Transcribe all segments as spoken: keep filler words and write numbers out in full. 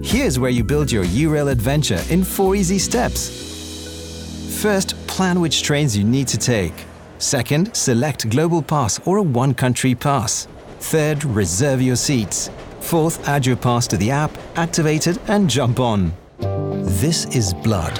Here's where you build your U-Rail adventure in four easy steps. First, plan which trains you need to take. Second, select Global Pass or a one-country pass. Third, reserve your seats. Fourth, add your pass to the app, activate it, and jump on. This is blood.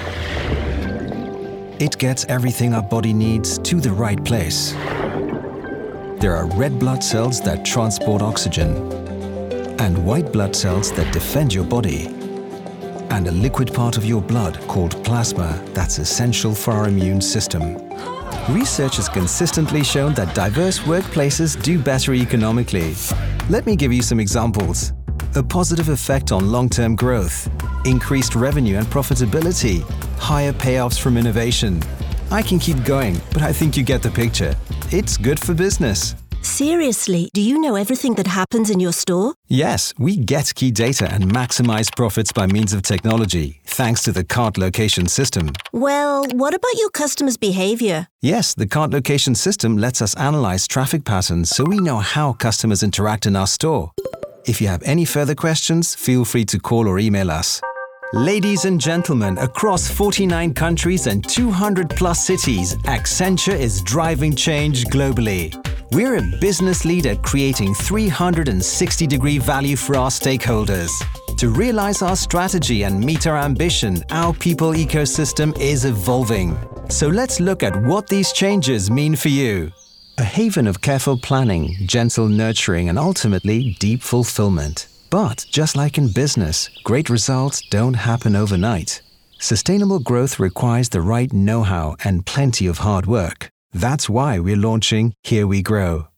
It gets everything our body needs to the right place. There are red blood cells that transport oxygen, and white blood cells that defend your body, and a liquid part of your blood called plasma that's essential for our immune system. Research has consistently shown that diverse workplaces do better economically. Let me give you some examples. A positive effect on long-term growth, increased revenue and profitability, higher payoffs from innovation. I can keep going, but I think you get the picture. It's good for business. Seriously, do you know everything that happens in your store? Yes, we get key data and maximize profits by means of technology, thanks to the cart location system. Well, what about your customers' behavior? Yes, the cart location system lets us analyze traffic patterns so we know how customers interact in our store. If you have any further questions, feel free to call or email us. Ladies and gentlemen, across forty-nine countries and two hundred plus cities, Accenture is driving change globally. We're a business leader creating three hundred sixty degree value for our stakeholders. To realize our strategy and meet our ambition, our people ecosystem is evolving. So let's look at what these changes mean for you. A haven of careful planning, gentle nurturing, and ultimately deep fulfillment. But just like in business, great results don't happen overnight. Sustainable growth requires the right know-how and plenty of hard work. That's why we're launching Here We Grow.